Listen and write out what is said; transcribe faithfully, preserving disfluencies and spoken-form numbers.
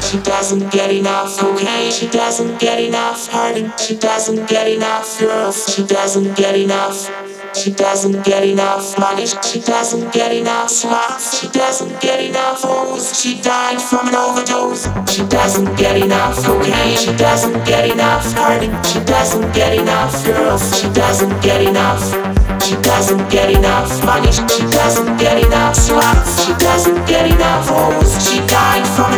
She doesn't get enough cocaine. She doesn't get enough heartache. She doesn't get enough girls. She doesn't get enough. She doesn't get enough money. She doesn't get enough slots. She doesn't get enough hoes. She died from an overdose. She doesn't get enough cocaine. She doesn't get enough heartache. She doesn't get enough girls. She doesn't get enough. She doesn't get enough money. She doesn't get enough slots. She doesn't get enough hoes. She died from